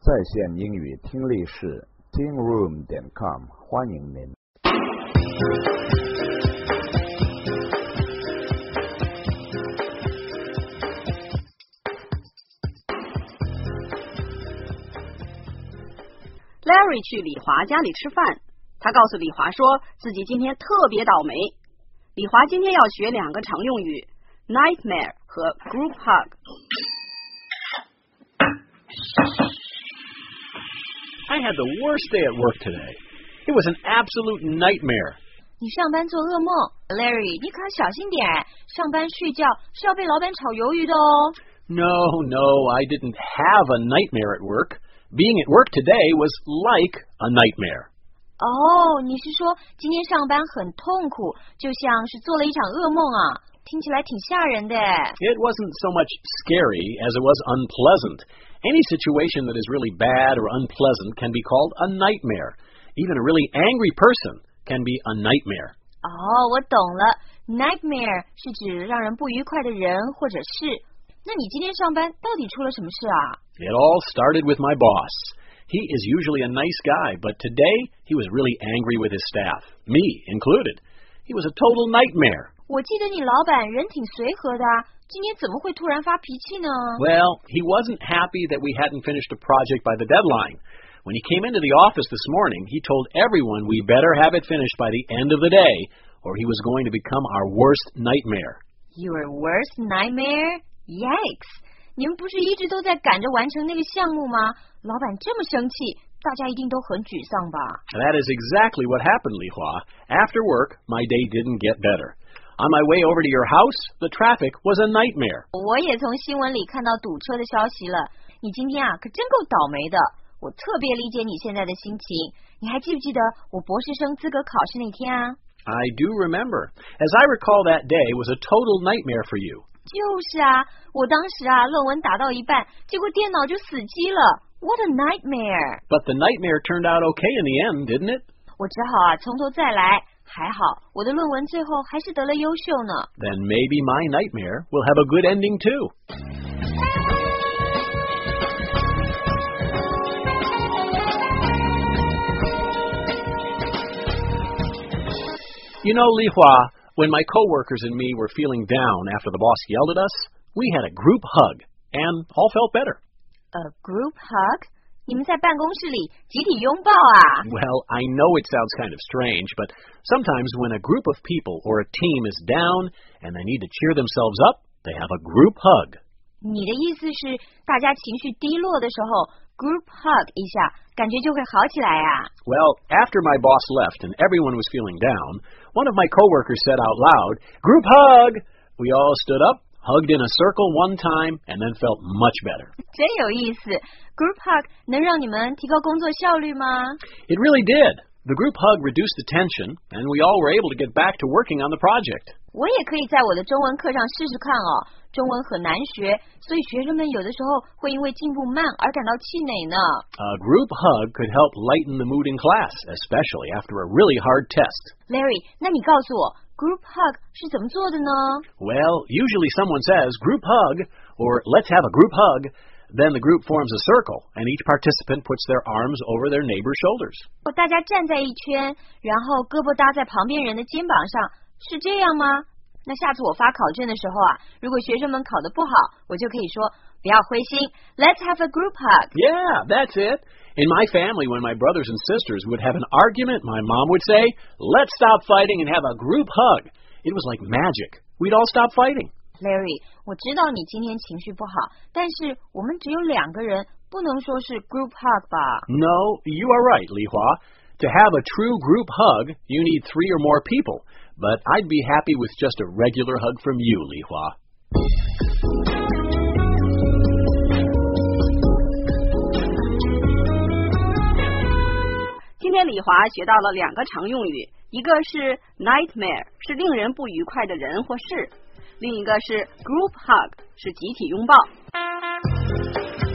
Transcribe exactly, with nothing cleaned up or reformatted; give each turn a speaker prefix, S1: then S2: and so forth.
S1: 在线英语听力室 ting room 点 com 欢迎您。
S2: Larry 去李华家里吃饭，他告诉李华说自己今天特别倒霉。李华今天要学两个常用语 nightmare 和 group hug。I
S3: had the worst day at work today. It was an absolute nightmare.
S4: 你上班做噩梦 Larry 你可要小心点，上班睡觉是要被老板炒鱿鱼的哦。
S3: No, no, I didn't have a nightmare at work. Being at work today was like a nightmare.
S4: 哦，你是说今天上班很痛苦，就像是做了一场噩梦啊，听起来挺吓人的。
S3: It wasn't so much scary as it was unpleasant. Any situation that is really bad or unpleasant can be called a nightmare. Even a really angry person can be a nightmare.
S4: 哦，我懂了 Nightmare 是指让人不愉快的人或者事。那你今天上班到底出了什么事啊？
S3: It all started with my boss. He is usually a nice guy, but today he was really angry with his staff, me included. He was a total nightmare.
S4: 我记得你老板人挺随和的啊，今天怎么会突然发脾气呢？
S3: Well, he wasn't happy that we hadn't finished a project by the deadline. When he came into the office this morning, he told everyone we better have it finished by the end of the day, or he was going to become our worst nightmare.
S4: Your worst nightmare? Yikes! 你们不是一直都在赶着完成那个项目吗？老板这么生气，大家一定都很沮丧吧？
S3: That is exactly what happened, Li Hua. After work, my day didn't get better. On my way over to your house, the traffic was a nightmare.
S4: 我也从新闻里看到堵车的消息了。你今天啊，可真够倒霉的。我特别理解你现在的心情。你还记不记得我博士生资格考试那天啊？
S3: I do remember. As I recall, that day was a total nightmare for you.
S4: 就是啊，我当时啊，论文打到一半，结果电脑就死机了。What a nightmare!
S3: But the nightmare turned out okay in the end, didn't it?
S4: 我只好啊，从头再来。还好，我的论文最后还是得了优秀呢。
S3: Then maybe my nightmare will have a good ending too. You know, Li Hua, when my coworkers and me were feeling down after the boss yelled at us, we had a group hug and all felt better.
S4: A group hug? 你们在办公室里集体拥抱啊
S3: Well, I know it sounds kind of strange, but sometimes when a group of people or a team is down and they need to cheer themselves up, they have a group hug.
S4: 你的意思是大家情绪低落的时候 group hug 一下，感觉就会好起来啊
S3: Well, after my boss left and everyone was feeling down, one of my coworkers said out loud, "Group hug!" We all stood up, hugged in a circle one time, and then felt much better.
S4: 真有意思 Group hug 能让你们提高工作效率吗
S3: It really did. The group hug reduced the tension, and we all were able to get back to working on the project.
S4: 我也可以在我的中文课上试试看哦。中文很难学，所以学生们有的时候会因为进步慢而感到气馁呢。
S3: A group hug could help lighten the mood in class, especially after a really hard test.
S4: Larry, 那你告诉我 group hug 是怎么做的呢
S3: Well, usually someone says, "Group hug," or "Let's have a group hug." Then the group forms a circle, and each participant puts their arms over their neighbor's shoulders.
S4: 大家站在一圈，然后胳膊搭在旁边人的肩膀上，是这样吗？那下次我发考卷的时候啊，如果学生们考得不好，我就可以说不要灰心 Let's have a group hug.
S3: Yeah, that's it. In my family, when my brothers and sisters would have an argument, my mom would say, "Let's stop fighting and have a group hug." It was like magic. We'd all stop fighting.
S4: Larry, 我知道你今天情绪不好，但是我们只有两个人，不能说是 group hug 吧
S3: No, you are right, Li Hua. To have a true group hug, you need three or more people. But I'd be happy with just a regular hug from you, Li Hua.
S2: 今天李华学到了两个常用语，一个是 nightmare， 是令人不愉快的人或事，另一个是 group hug， 是集体拥抱。